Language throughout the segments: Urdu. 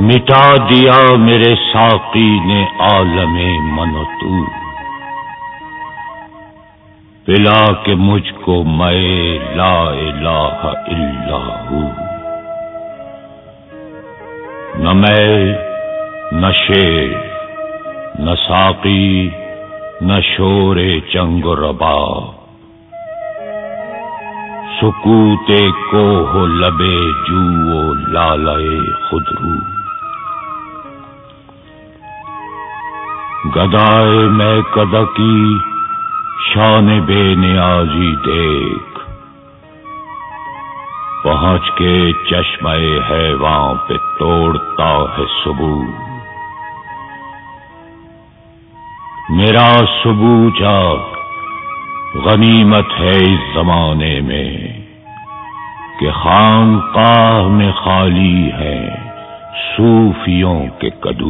مٹا دیا میرے ساقی نے عالم من و تو، پلا کے مجھ کو میں لا الہ الا ہوں۔ نہ میں، نہ شیر، نہ ساقی، نہ شور چنگ و رباب، سکوت کوہ و لب جو و لالے خودرو۔ گدائے میں کدہ کی شان بے نیازی دیکھ، پہنچ کے چشمہ حیواں پہ توڑتا ہے سبو۔ میرا سبو جا غنیمت ہے اس زمانے میں کہ خانقاہ میں خالی ہیں صوفیوں کے کدو۔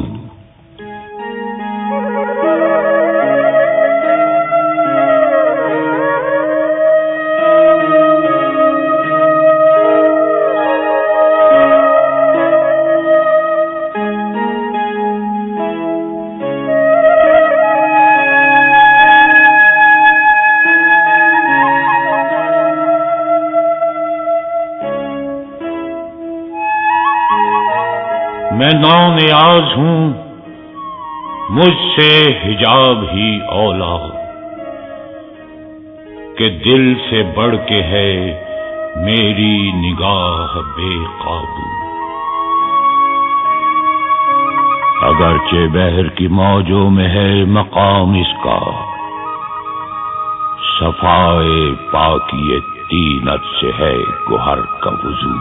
میں نو نیاز ہوں، مجھ سے حجاب ہی اولا، کہ دل سے بڑھ کے ہے میری نگاہ بے قابو۔ اگرچہ بحر کی موجوں میں ہے مقام اس کا، صفائے پاکی طینت سے ہے گوہر کا وضو۔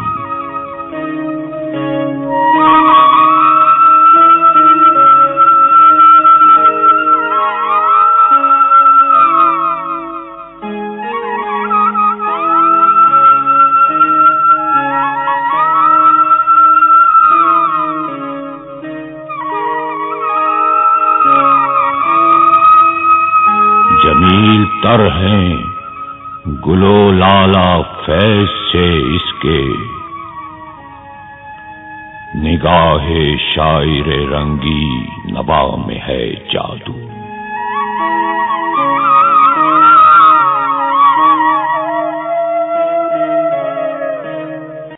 جمیل تر ہیں گلو لالا فیض سے اس کے، نگاہ شاعر رنگی نوا میں ہے جادو۔